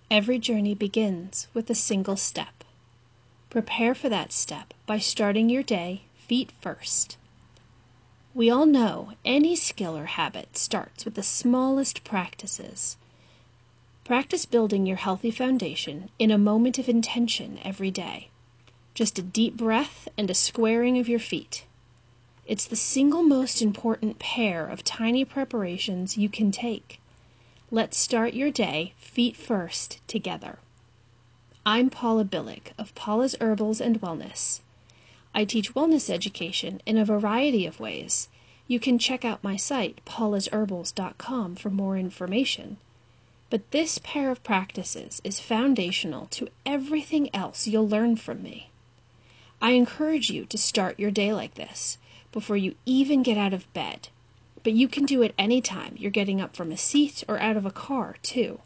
Every journey begins with a single step. Prepare for that step by starting your day feet first. We all know any skill or habit starts with the smallest practices. Practice building your healthy foundation in a moment of intention every day. Just a deep breath and a squaring of your feet. It's the single most important pair of tiny preparations you can take. Let's start your day feet first together. I'm Paula Billig of Paula's Herbals and Wellness. I teach wellness education in a variety of ways. You can check out my site, paulasherbals.com, for more information. But this pair of practices is foundational to everything else you'll learn from me. I encourage you to start your day like this before you even get out of bed. But you can do it anytime you're getting up from a seat or out of a car, too.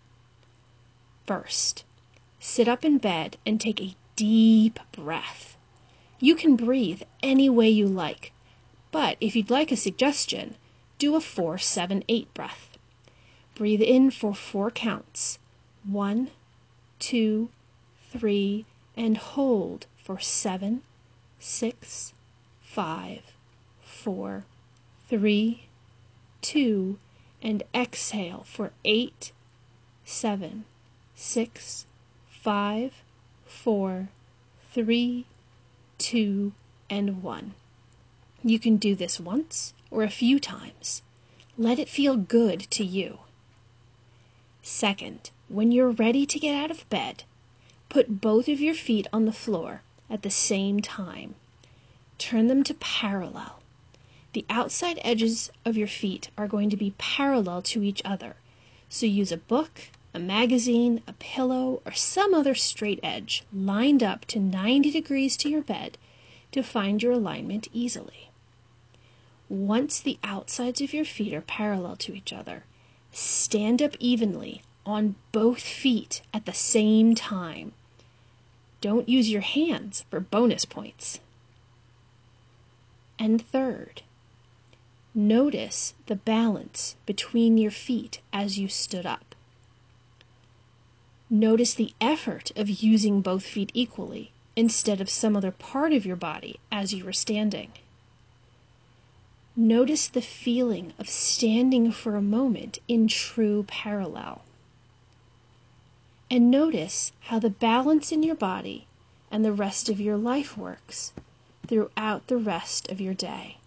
First, sit up in bed and take a deep breath. You can breathe any way you like, but if you'd like a suggestion, do a 4-7-8 breath. Breathe in for 4 counts. 1, 2, 3, and hold for 7, 6, 5, 4, 3, 2, and exhale for 8, 7, 6, 5, 4, 3, 2, and 1. You can do this once or a few times. Let it feel good to you. Second, when you're ready to get out of bed, put both of your feet on the floor at the same time. Turn them to parallel. The outside edges of your feet are going to be parallel to each other, so use a book, a magazine, a pillow, or some other straight edge lined up to 90 degrees to your bed to find your alignment easily. Once the outsides of your feet are parallel to each other, stand up evenly on both feet at the same time. Don't use your hands for bonus points. And third, notice the balance between your feet as you stood up. Notice the effort of using both feet equally instead of some other part of your body as you were standing. Notice the feeling of standing for a moment in true parallel. And notice how the balance in your body and the rest of your life works throughout the rest of your day.